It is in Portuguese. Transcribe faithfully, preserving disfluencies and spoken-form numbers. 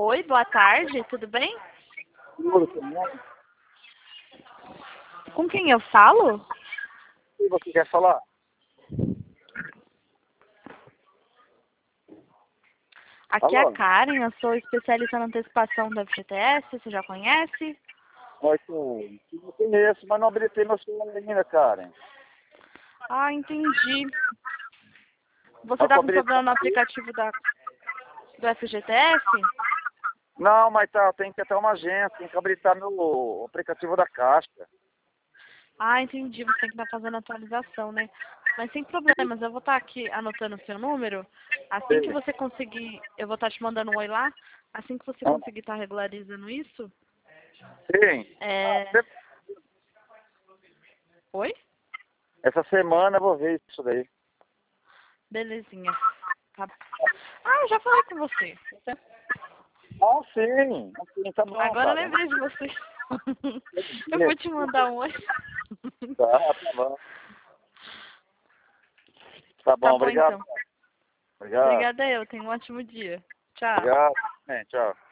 Oi, boa tarde, tudo bem? Com quem eu falo? E você quer falar? Aqui é a Alô? Karen, eu sou especialista na antecipação do F G T S, você já conhece? Mas eu não conheço, mas não habilitei meu celular ainda, Karen. Ah, entendi. Você Mas tá tô com problema habilitando. no aplicativo da, do F G T S? Não, mas tá, tem que ter uma agência, tem que habilitar meu aplicativo da Caixa. Ah, entendi, você tem que estar fazendo atualização, né? Mas sem problemas, eu vou estar aqui anotando o seu número. Assim que Sim. você conseguir, eu vou estar te mandando um oi lá. Assim que você Ah, conseguir estar regularizando isso, sim. é... Oi? Essa semana eu vou ver isso daí. Belezinha. Tá. Ah, eu já falei com você. Ah, sim. Sim, tá bom, Agora eu Karen. lembrei de você. Eu vou te mandar um oi. Tá, tá bom. Tá Tá bom, bom, obrigado. então. Obrigado. Obrigada eu. Tenha um ótimo dia. Tchau. Obrigado. É, tchau.